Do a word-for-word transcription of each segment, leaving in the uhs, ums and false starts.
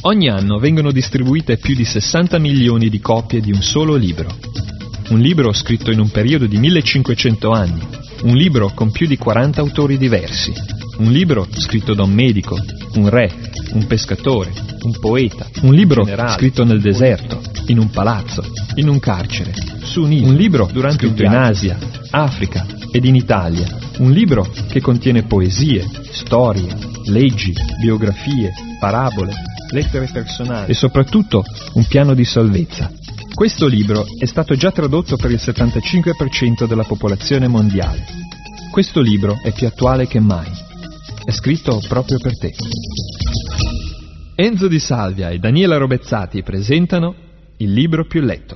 Ogni anno vengono distribuite più di sessanta milioni di copie di un solo libro. Un libro scritto in un periodo di millecinquecento anni. Un libro con più di quaranta autori diversi. Un libro scritto da un medico, un re, un pescatore, un poeta. Un libro generale, scritto nel deserto, in un palazzo, in un carcere, su un'isola. Un libro durante scritto in Asia, Africa ed in Italia. Un libro che contiene poesie, storie, leggi, biografie, parabole, lettere personali e soprattutto un piano di salvezza. Questo libro è stato già tradotto per il settantacinque per cento della popolazione mondiale. Questo libro è più attuale che mai. È scritto proprio per te. Enzo Di Salvia e Daniela Robezzati presentano Il libro più letto.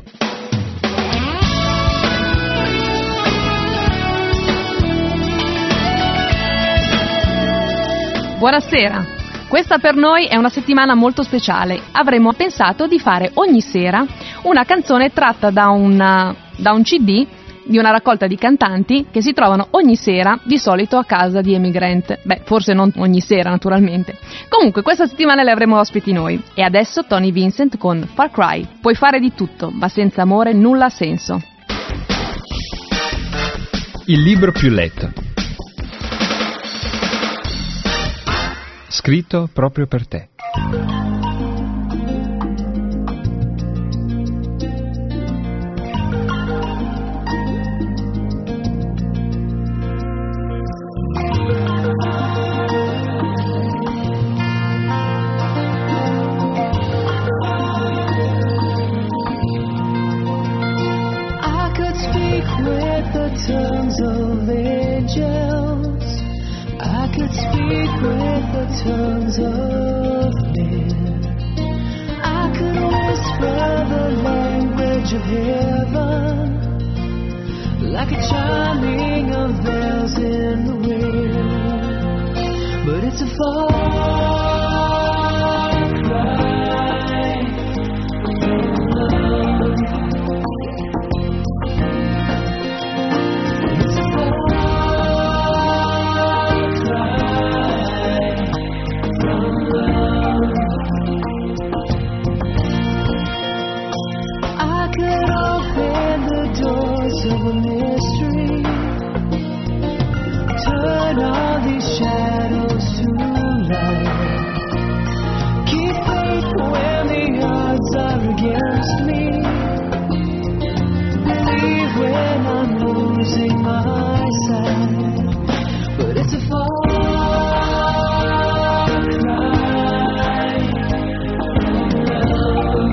Buonasera. Questa per noi è una settimana molto speciale. Avremmo pensato di fare ogni sera una canzone tratta da un, da un C D di una raccolta di cantanti che si trovano ogni sera, di solito a casa di Amy Grant. Beh, forse non ogni sera, naturalmente. Comunque, questa settimana le avremo ospiti noi. E adesso Tony Vincent con Far Cry. Puoi fare di tutto, ma senza amore nulla ha senso. Il libro più letto. Scritto proprio per te. I could speak with the tongues of angels. I could speak with the tongues of men. I could whisper the language of heaven, like a chiming of bells in the wind. But it's a far cry from love. It's a far of a mystery, turn all these shadows to light. Keep faith when the odds are against me. Believe when I'm losing my sight. But it's a far cry from love.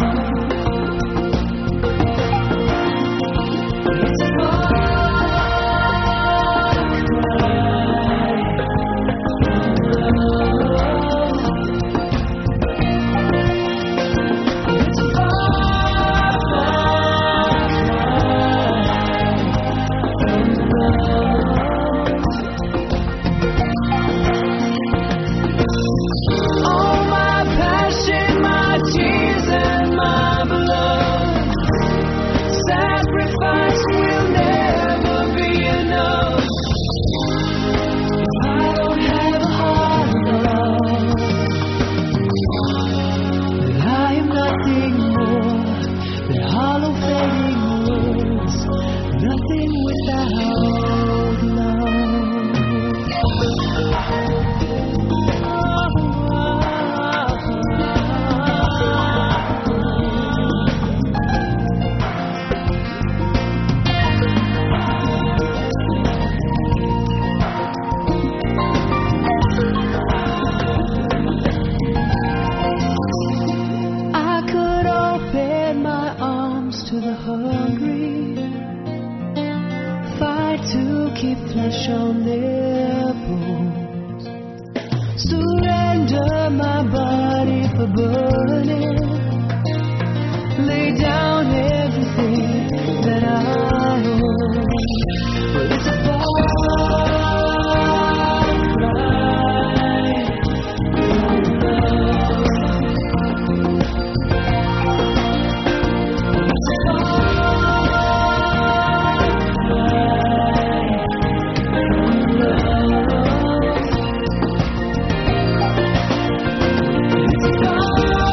Oh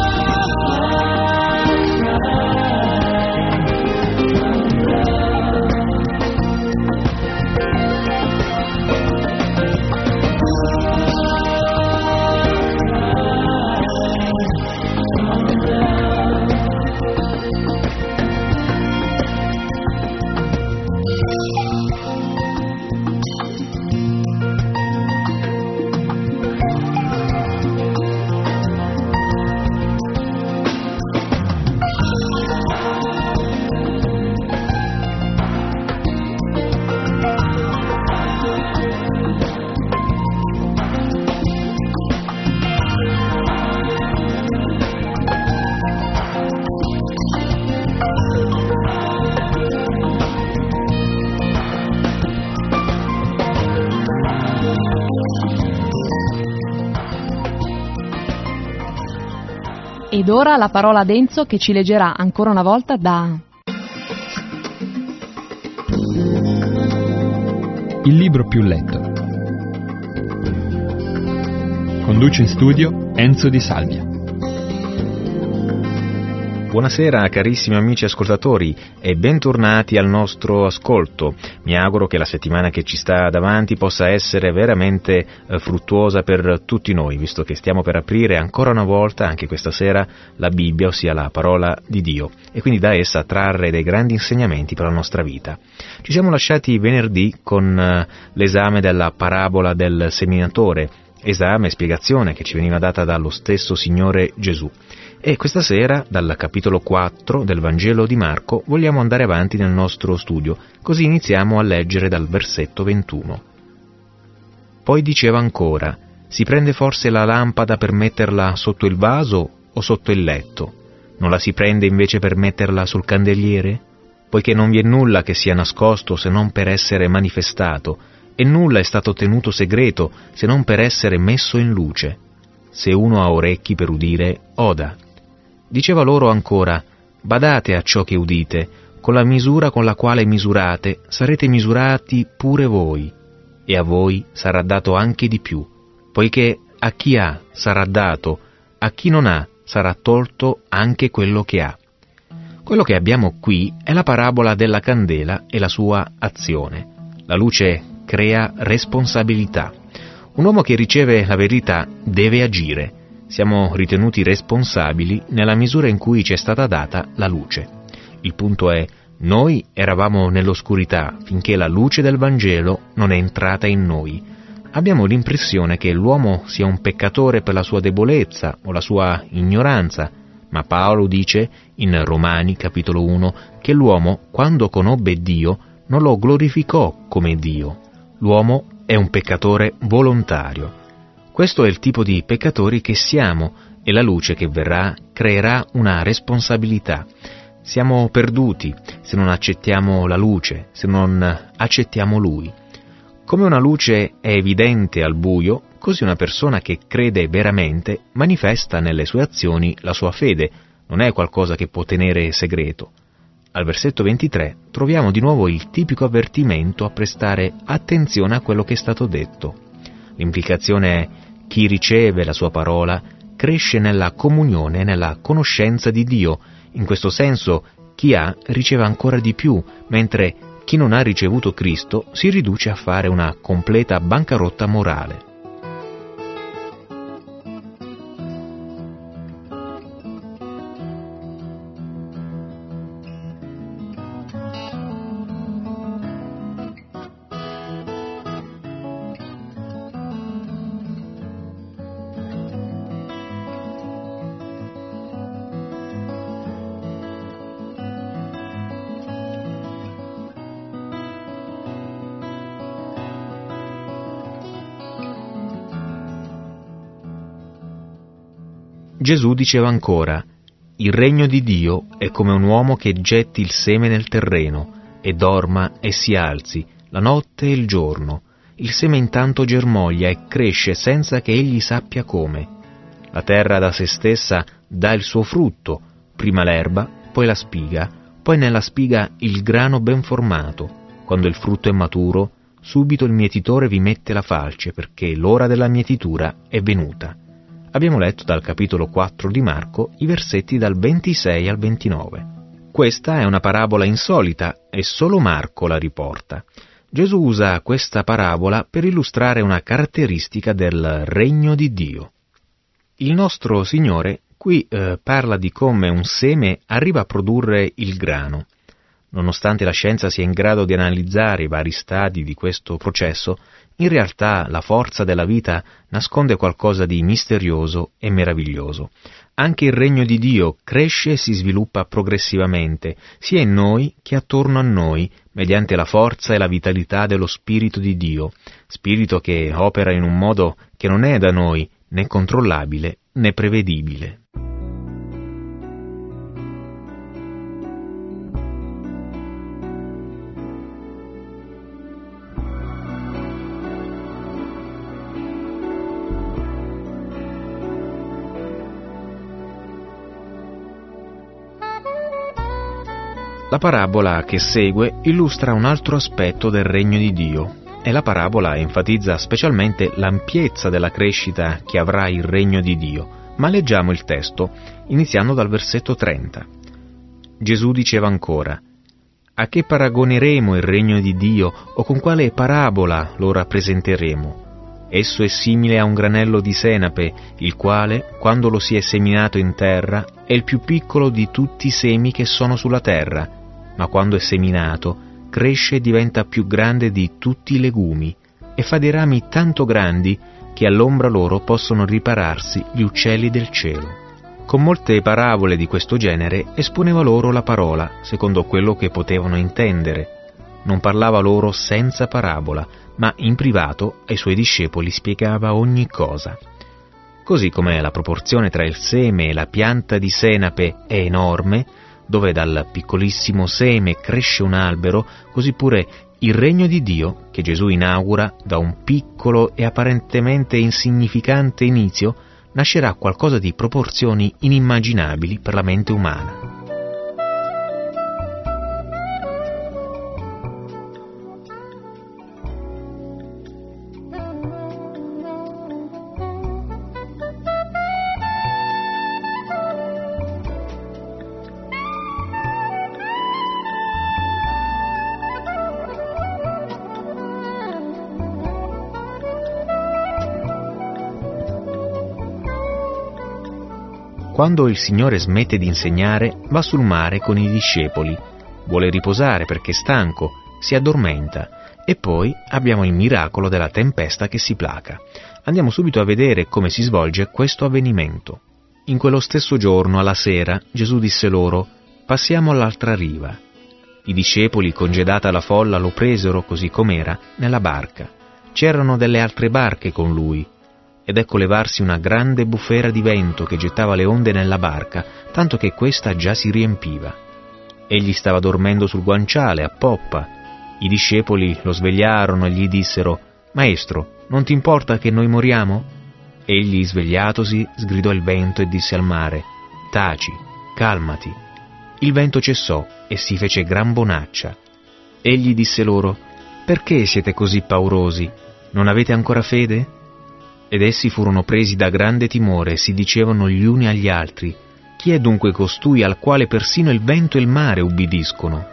Ed ora la parola ad Enzo che ci leggerà ancora una volta da... Il libro più letto. Conduce in studio Enzo Di Salvia. Buonasera carissimi amici ascoltatori e bentornati al nostro ascolto. Mi auguro che la settimana che ci sta davanti possa essere veramente eh, fruttuosa per tutti noi, visto che stiamo per aprire ancora una volta, anche questa sera, la Bibbia, ossia la parola di Dio, e quindi da essa trarre dei grandi insegnamenti per la nostra vita. Ci siamo lasciati venerdì con eh, l'esame della parabola del seminatore, esame e spiegazione che ci veniva data dallo stesso Signore Gesù. E questa sera, dal capitolo quattro del Vangelo di Marco, vogliamo andare avanti nel nostro studio, così iniziamo a leggere dal versetto ventuno. Poi diceva ancora: si prende forse la lampada per metterla sotto il vaso o sotto il letto? Non la si prende invece per metterla sul candeliere? Poiché non vi è nulla che sia nascosto se non per essere manifestato, e nulla è stato tenuto segreto se non per essere messo in luce. Se uno ha orecchi per udire, oda. Diceva loro ancora: badate a ciò che udite, con la misura con la quale misurate sarete misurati pure voi, e a voi sarà dato anche di più, poiché a chi ha sarà dato, a chi non ha sarà tolto anche quello che ha. Quello che abbiamo qui è la parabola della candela e la sua azione. La luce crea responsabilità. Un uomo che riceve la verità deve agire. Siamo ritenuti responsabili nella misura in cui ci è stata data la luce. Il punto è: noi eravamo nell'oscurità finché la luce del Vangelo non è entrata in noi. Abbiamo l'impressione che l'uomo sia un peccatore per la sua debolezza o la sua ignoranza, ma Paolo dice in Romani capitolo uno che l'uomo, quando conobbe Dio, non lo glorificò come Dio. L'uomo è un peccatore volontario. Questo è il tipo di peccatori che siamo, e la luce che verrà creerà una responsabilità. Siamo perduti se non accettiamo la luce, se non accettiamo Lui. Come una luce è evidente al buio, così una persona che crede veramente manifesta nelle sue azioni la sua fede, non è qualcosa che può tenere segreto. Al versetto ventitré troviamo di nuovo il tipico avvertimento a prestare attenzione a quello che è stato detto. L'implicazione è: chi riceve la sua parola cresce nella comunione e nella conoscenza di Dio. In questo senso, chi ha riceve ancora di più, mentre chi non ha ricevuto Cristo si riduce a fare una completa bancarotta morale. Gesù diceva ancora: il regno di Dio è come un uomo che getti il seme nel terreno, e dorma e si alzi, la notte e il giorno. Il seme intanto germoglia e cresce senza che egli sappia come. La terra da se stessa dà il suo frutto, prima l'erba, poi la spiga, poi nella spiga il grano ben formato. Quando il frutto è maturo, subito il mietitore vi mette la falce, perché l'ora della mietitura è venuta. Abbiamo letto dal capitolo quattro di Marco i versetti dal ventisei al ventinove. Questa è una parabola insolita e solo Marco la riporta. Gesù usa questa parabola per illustrare una caratteristica del regno di Dio. Il nostro Signore qui eh, parla di come un seme arriva a produrre il grano. Nonostante la scienza sia in grado di analizzare i vari stadi di questo processo, in realtà la forza della vita nasconde qualcosa di misterioso e meraviglioso. Anche il regno di Dio cresce e si sviluppa progressivamente, sia in noi che attorno a noi, mediante la forza e la vitalità dello Spirito di Dio, Spirito che opera in un modo che non è da noi né controllabile né prevedibile. La parabola che segue illustra un altro aspetto del regno di Dio e la parabola enfatizza specialmente l'ampiezza della crescita che avrà il regno di Dio. Ma leggiamo il testo, iniziando dal versetto trenta. Gesù diceva ancora: «A che paragoneremo il regno di Dio o con quale parabola lo rappresenteremo? Esso è simile a un granello di senape, il quale, quando lo si è seminato in terra, è il più piccolo di tutti i semi che sono sulla terra, ma quando è seminato, cresce e diventa più grande di tutti i legumi, e fa dei rami tanto grandi che all'ombra loro possono ripararsi gli uccelli del cielo». Con molte parabole di questo genere esponeva loro la parola, secondo quello che potevano intendere. Non parlava loro senza parabola, ma in privato ai suoi discepoli spiegava ogni cosa. Così come la proporzione tra il seme e la pianta di senape è enorme, dove dal piccolissimo seme cresce un albero, così pure il regno di Dio, che Gesù inaugura da un piccolo e apparentemente insignificante inizio, nascerà qualcosa di proporzioni inimmaginabili per la mente umana. Quando il Signore smette di insegnare, va sul mare con i discepoli. Vuole riposare perché è stanco, si addormenta, e poi abbiamo il miracolo della tempesta che si placa. Andiamo subito a vedere come si svolge questo avvenimento. In quello stesso giorno, alla sera, Gesù disse loro: «Passiamo all'altra riva». I discepoli, congedata la folla, lo presero così com'era nella barca. C'erano delle altre barche con lui. Ed ecco levarsi una grande bufera di vento che gettava le onde nella barca, tanto che questa già si riempiva. Egli stava dormendo sul guanciale, a poppa. I discepoli lo svegliarono e gli dissero: «Maestro, non ti importa che noi moriamo?» Egli, svegliatosi, sgridò il vento e disse al mare: «Taci, calmati». Il vento cessò e si fece gran bonaccia. Egli disse loro: «Perché siete così paurosi? Non avete ancora fede?» Ed essi furono presi da grande timore e si dicevano gli uni agli altri: «Chi è dunque costui al quale persino il vento e il mare ubbidiscono?»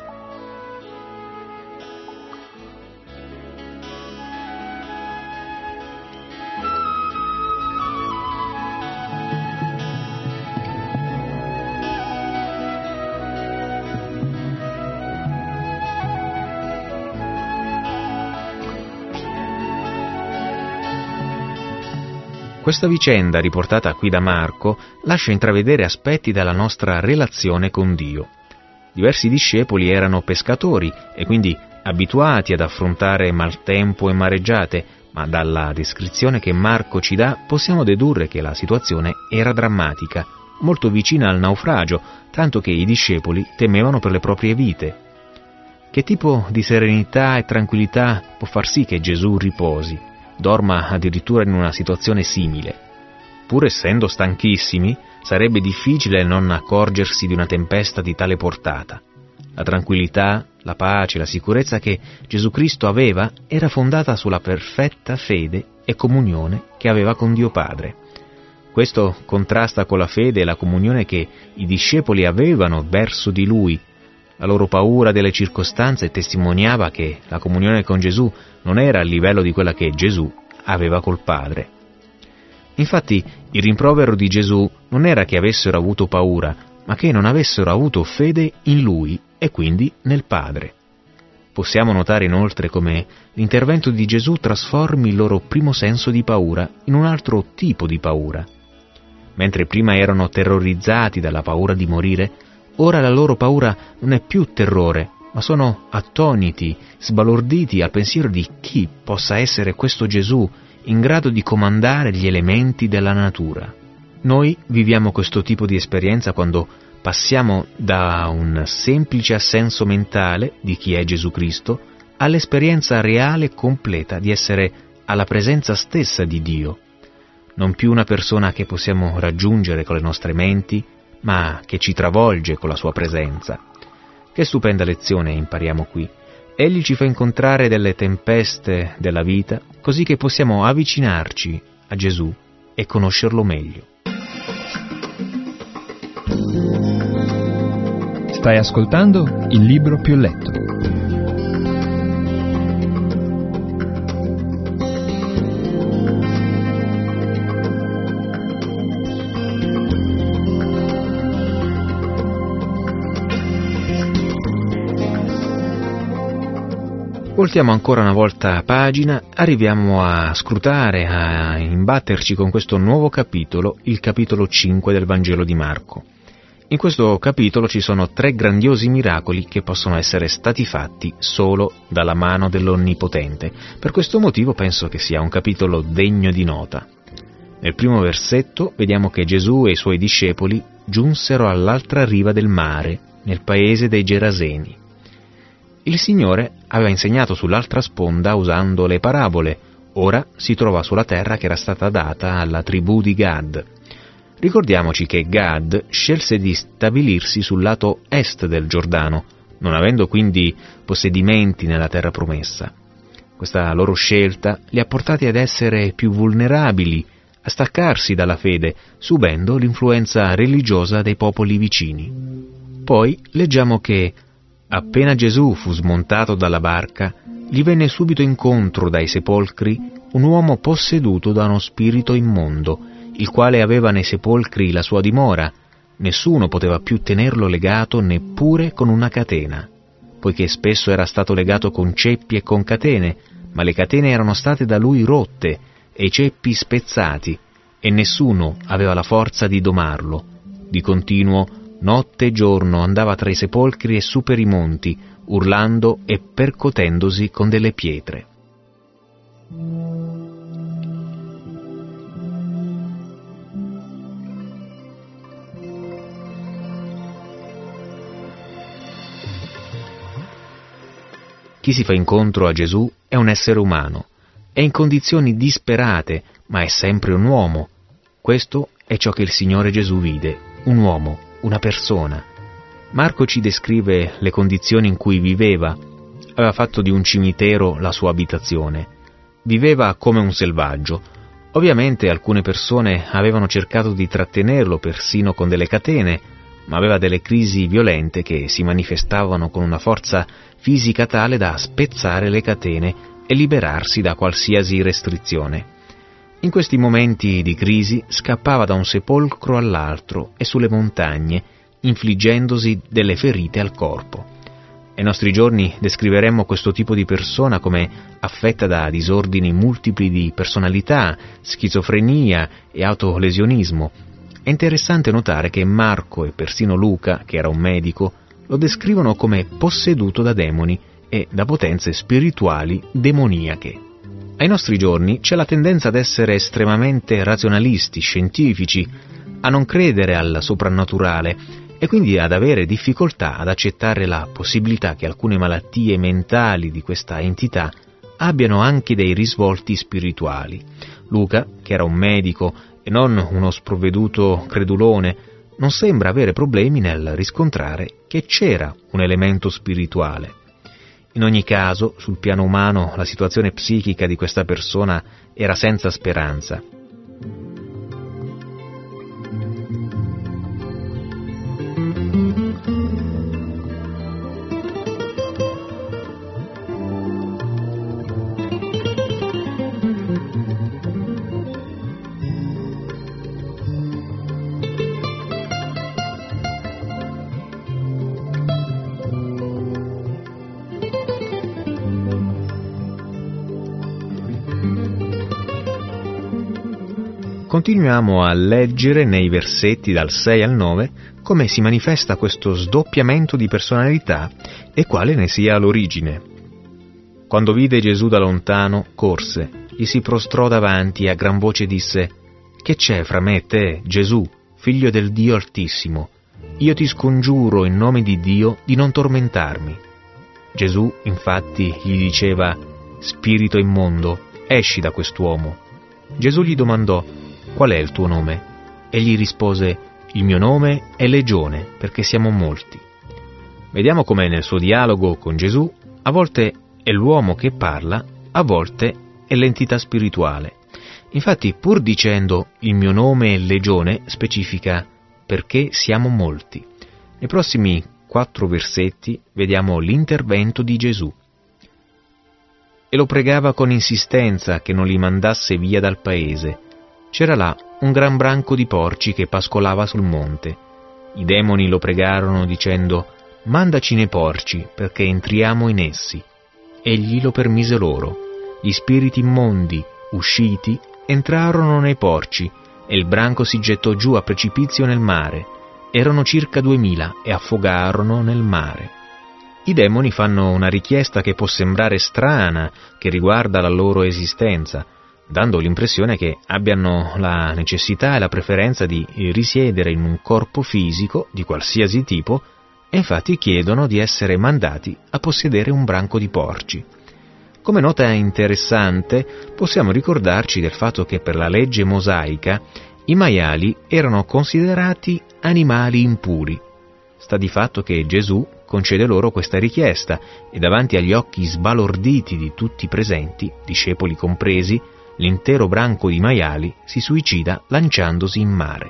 Questa vicenda, riportata qui da Marco, lascia intravedere aspetti della nostra relazione con Dio. Diversi discepoli erano pescatori e quindi abituati ad affrontare maltempo e mareggiate, ma dalla descrizione che Marco ci dà possiamo dedurre che la situazione era drammatica, molto vicina al naufragio, tanto che i discepoli temevano per le proprie vite. Che tipo di serenità e tranquillità può far sì che Gesù riposi? Dorma addirittura in una situazione simile. Pur essendo stanchissimi, sarebbe difficile non accorgersi di una tempesta di tale portata. La tranquillità, la pace, la sicurezza che Gesù Cristo aveva era fondata sulla perfetta fede e comunione che aveva con Dio Padre. Questo contrasta con la fede e la comunione che i discepoli avevano verso di Lui. La loro paura delle circostanze testimoniava che la comunione con Gesù non era al livello di quella che Gesù aveva col Padre. Infatti, il rimprovero di Gesù non era che avessero avuto paura, ma che non avessero avuto fede in Lui e quindi nel Padre. Possiamo notare inoltre come l'intervento di Gesù trasformi il loro primo senso di paura in un altro tipo di paura. Mentre prima erano terrorizzati dalla paura di morire, ora la loro paura non è più terrore, ma sono attoniti, sbalorditi al pensiero di chi possa essere questo Gesù in grado di comandare gli elementi della natura. Noi viviamo questo tipo di esperienza quando passiamo da un semplice assenso mentale di chi è Gesù Cristo all'esperienza reale e completa di essere alla presenza stessa di Dio. Non più una persona che possiamo raggiungere con le nostre menti, ma che ci travolge con la sua presenza. Che stupenda lezione impariamo qui. Egli ci fa incontrare delle tempeste della vita, così che possiamo avvicinarci a Gesù e conoscerlo meglio. Stai ascoltando Il Libro Più Letto. Voltiamo ancora una volta pagina, arriviamo a scrutare, a imbatterci con questo nuovo capitolo, il capitolo cinque del Vangelo di Marco. In questo capitolo ci sono tre grandiosi miracoli che possono essere stati fatti solo dalla mano dell'Onnipotente. Per questo motivo penso che sia un capitolo degno di nota. Nel primo versetto vediamo che Gesù e i suoi discepoli giunsero all'altra riva del mare, nel paese dei Geraseni. Il Signore aveva insegnato sull'altra sponda usando le parabole, ora si trova sulla terra che era stata data alla tribù di Gad. Ricordiamoci che Gad scelse di stabilirsi sul lato est del Giordano, non avendo quindi possedimenti nella terra promessa. Questa loro scelta li ha portati ad essere più vulnerabili, a staccarsi dalla fede, subendo l'influenza religiosa dei popoli vicini. Poi leggiamo che appena Gesù fu smontato dalla barca, gli venne subito incontro dai sepolcri un uomo posseduto da uno spirito immondo, il quale aveva nei sepolcri la sua dimora. Nessuno poteva più tenerlo legato neppure con una catena, poiché spesso era stato legato con ceppi e con catene, ma le catene erano state da lui rotte e i ceppi spezzati, e nessuno aveva la forza di domarlo. Di continuo, notte e giorno andava tra i sepolcri e su per i monti, urlando e percotendosi con delle pietre. Chi si fa incontro a Gesù è un essere umano, è in condizioni disperate, ma è sempre un uomo. Questo è ciò che il Signore Gesù vide, un uomo, una persona. Marco ci descrive le condizioni in cui viveva. Aveva fatto di un cimitero la sua abitazione. Viveva come un selvaggio. Ovviamente alcune persone avevano cercato di trattenerlo persino con delle catene, ma aveva delle crisi violente che si manifestavano con una forza fisica tale da spezzare le catene e liberarsi da qualsiasi restrizione. In questi momenti di crisi scappava da un sepolcro all'altro e sulle montagne, infliggendosi delle ferite al corpo. Ai nostri giorni descriveremmo questo tipo di persona come affetta da disordini multipli di personalità, schizofrenia e autolesionismo. È interessante notare che Marco e persino Luca, che era un medico, lo descrivono come posseduto da demoni e da potenze spirituali demoniache. Ai nostri giorni c'è la tendenza ad essere estremamente razionalisti, scientifici, a non credere al soprannaturale e quindi ad avere difficoltà ad accettare la possibilità che alcune malattie mentali di questa entità abbiano anche dei risvolti spirituali. Luca, che era un medico e non uno sprovveduto credulone, non sembra avere problemi nel riscontrare che c'era un elemento spirituale. In ogni caso, sul piano umano, la situazione psichica di questa persona era senza speranza. Continuiamo a leggere nei versetti dal sei al nove come si manifesta questo sdoppiamento di personalità e quale ne sia l'origine. Quando vide Gesù da lontano, corse, gli si prostrò davanti e a gran voce disse: «Che c'è fra me e te, Gesù, figlio del Dio Altissimo? Io ti scongiuro in nome di Dio di non tormentarmi». Gesù, infatti, gli diceva: «Spirito immondo, esci da quest'uomo». Gesù gli domandò: «Qual è il tuo nome?» Egli rispose: «Il mio nome è Legione, perché siamo molti». Vediamo come nel suo dialogo con Gesù a volte è l'uomo che parla, a volte è l'entità spirituale. Infatti, pur dicendo «il mio nome è Legione», specifica «perché siamo molti». Nei prossimi quattro versetti vediamo l'intervento di Gesù. E lo pregava con insistenza che non li mandasse via dal paese. C'era là un gran branco di porci che pascolava sul monte. I demoni lo pregarono dicendo «Mandaci nei porci, perché entriamo in essi». Egli lo permise loro. Gli spiriti immondi, usciti, entrarono nei porci, e il branco si gettò giù a precipizio nel mare. Erano circa duemila e affogarono nel mare. I demoni fanno una richiesta che può sembrare strana, che riguarda la loro esistenza, dando l'impressione che abbiano la necessità e la preferenza di risiedere in un corpo fisico di qualsiasi tipo, e infatti chiedono di essere mandati a possedere un branco di porci. Come nota interessante, possiamo ricordarci del fatto che per la legge mosaica i maiali erano considerati animali impuri. Sta di fatto che Gesù concede loro questa richiesta e davanti agli occhi sbalorditi di tutti i presenti, discepoli compresi, l'intero branco di maiali si suicida lanciandosi in mare.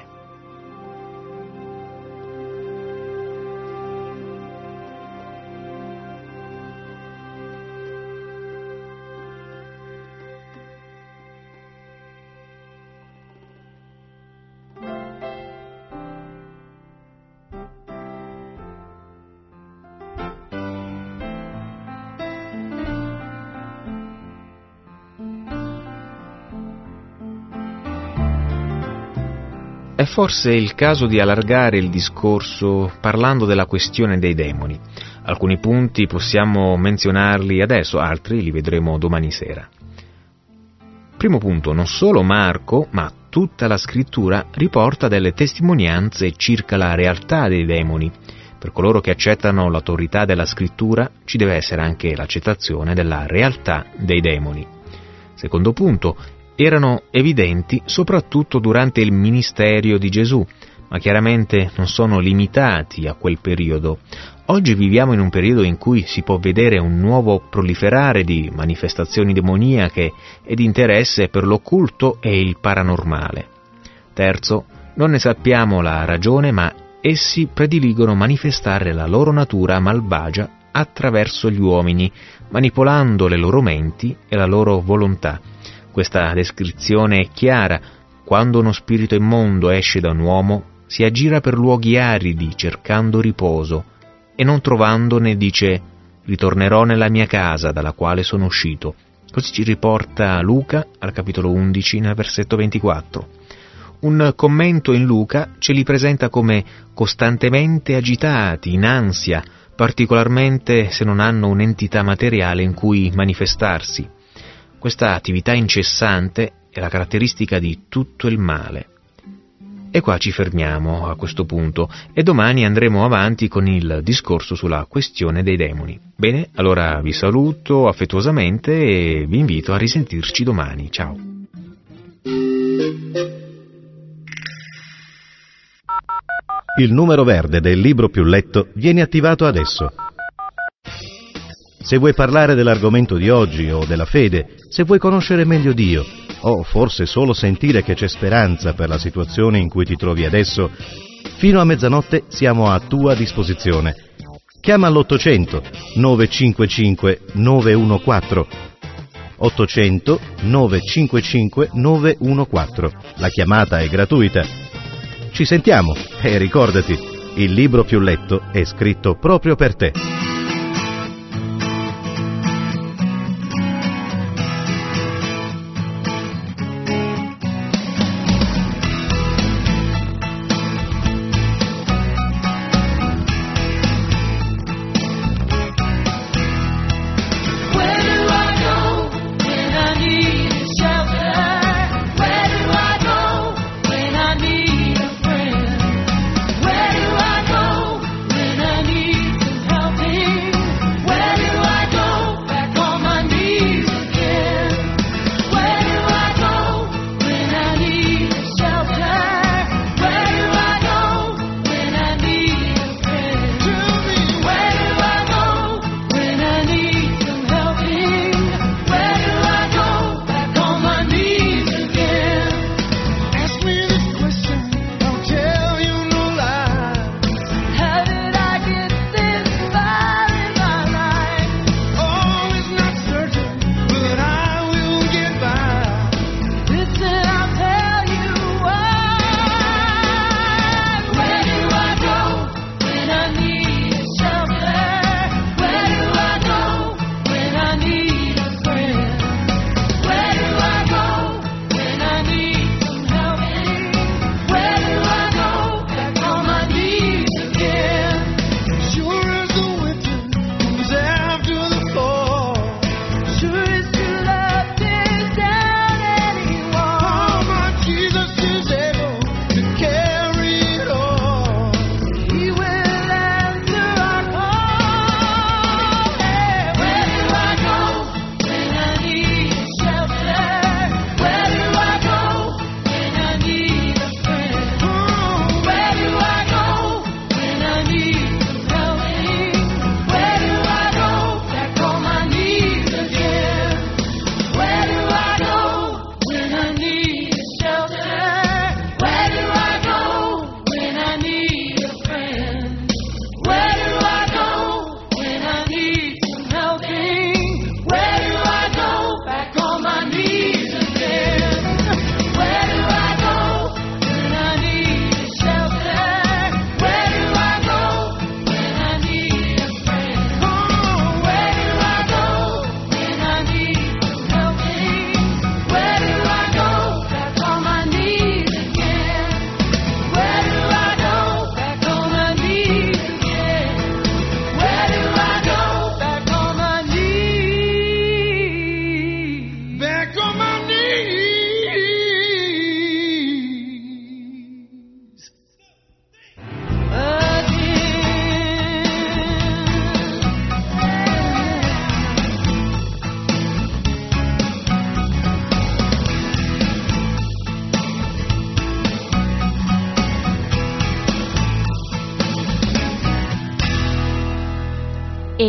È forse il caso di allargare il discorso parlando della questione dei demoni. Alcuni punti possiamo menzionarli adesso, altri li vedremo domani sera. Primo punto, non solo Marco, ma tutta la scrittura riporta delle testimonianze circa la realtà dei demoni. Per coloro che accettano l'autorità della scrittura ci deve essere anche l'accettazione della realtà dei demoni. Secondo punto, erano evidenti soprattutto durante il ministero di Gesù, ma chiaramente non sono limitati a quel periodo. Oggi viviamo in un periodo in cui si può vedere un nuovo proliferare di manifestazioni demoniache e di interesse per l'occulto e il paranormale. Terzo, non ne sappiamo la ragione, ma essi prediligono manifestare la loro natura malvagia attraverso gli uomini, manipolando le loro menti e la loro volontà. Questa descrizione è chiara. Quando uno spirito immondo esce da un uomo, si aggira per luoghi aridi cercando riposo, e non trovandone dice «Ritornerò nella mia casa dalla quale sono uscito». Così ci riporta Luca al capitolo undici nel versetto ventiquattro. Un commento in Luca ce li presenta come costantemente agitati, in ansia, particolarmente se non hanno un'entità materiale in cui manifestarsi. Questa attività incessante è la caratteristica di tutto il male. E qua ci fermiamo a questo punto e domani andremo avanti con il discorso sulla questione dei demoni. Bene, allora vi saluto affettuosamente e vi invito a risentirci domani. Ciao! Il numero verde del libro più letto viene attivato adesso. Se vuoi parlare dell'argomento di oggi o della fede, se vuoi conoscere meglio Dio, o forse solo sentire che c'è speranza per la situazione in cui ti trovi adesso, fino a mezzanotte siamo a tua disposizione. Chiama all'ottocento nove cinque cinque nove uno quattro. ottocento nove cinque cinque nove uno quattro. La chiamata è gratuita. Ci sentiamo e ricordati, il libro più letto è scritto proprio per te. Help me.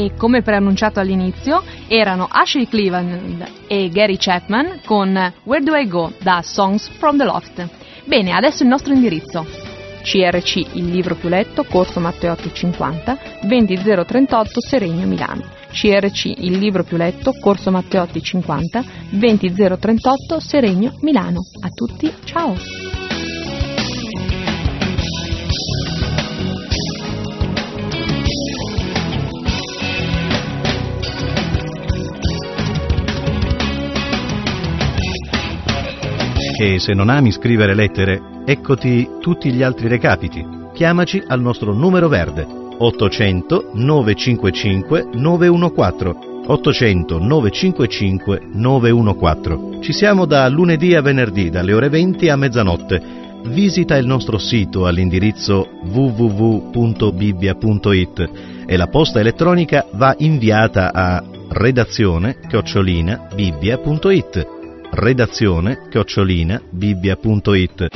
e, come preannunciato all'inizio, erano Ashley Cleveland e Gary Chapman con Where Do I Go da Songs from the Loft. Bene, adesso il nostro indirizzo. C R C, il libro più letto, Corso Matteotti cinquanta, venti zero trentotto Seregno, Milano. C R C, il libro più letto, Corso Matteotti cinquanta, venti zero trentotto Seregno, Milano. A tutti, ciao! E se non ami scrivere lettere, eccoti tutti gli altri recapiti. Chiamaci al nostro numero verde ottocento nove cinque cinque nove uno quattro ottocento nove cinque cinque nove uno quattro. Ci siamo da lunedì a venerdì dalle ore venti a mezzanotte. Visita il nostro sito all'indirizzo w w w punto bibbia punto i t e la posta elettronica va inviata a redazione chiocciolina bibbia punto i t. redazione chiocciolina bibbia punto i t.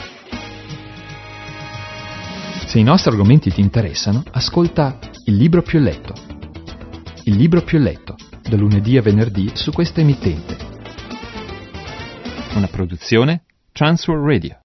Se i nostri argomenti ti interessano, ascolta Il libro più letto. Il libro più letto, da lunedì a venerdì su questa emittente. Una produzione Transworld Radio.